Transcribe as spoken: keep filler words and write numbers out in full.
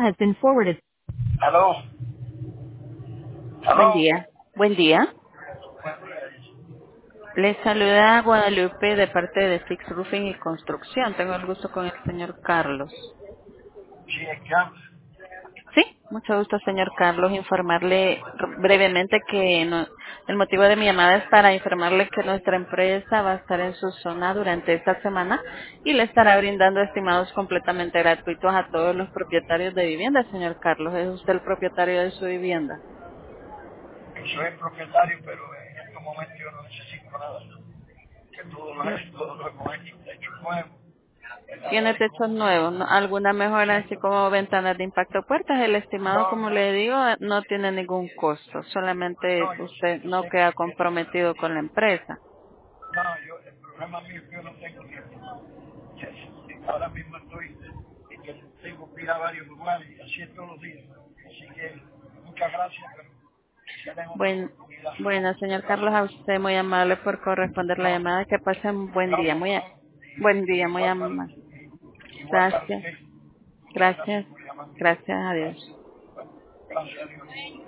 has been forwarded. Aló, Buen aló. día. Buen día. Les saluda Guadalupe de parte de Fix Roofing y Construcción. Tengo el gusto con el señor Carlos. Sí, es que habla. Sí, mucho gusto, señor Carlos. Informarle brevemente que no- el motivo de mi llamada es para informarle que nuestra empresa va a estar en su zona durante esta semana y le estará brindando estimados completamente gratuitos a todos los propietarios de vivienda, señor Carlos. ¿Es usted el propietario de su vivienda? Soy el propietario, pero en este momento yo no necesito nada. Que todo lo, No. he- todo lo hemos hecho, de hecho nuevo, el Tiene abanico. techos nuevos, ¿no? ¿Alguna mejora así como ventanas de impacto puertas? El estimado, No, como no, le digo, no tiene ningún costo, solamente no, yo sé, usted yo no sé queda que, comprometido con la empresa. no, yo, el problema mío es que yo no tengo tiempo. Yes. Ahora mismo estoy en que tengo que ir a varios lugares y así es todos los días. Así que muchas gracias, pero quisiera en otra Bueno, oportunidad. bueno, señor Carlos, a usted muy amable por corresponder la No, llamada. Que pase un buen no, día, como muy a- no, buen día, muy igual para, amable. igual para Gracias, usted. Muchas gracias gracias, por llamarme. gracias, adiós. Gracias. Gracias a Dios.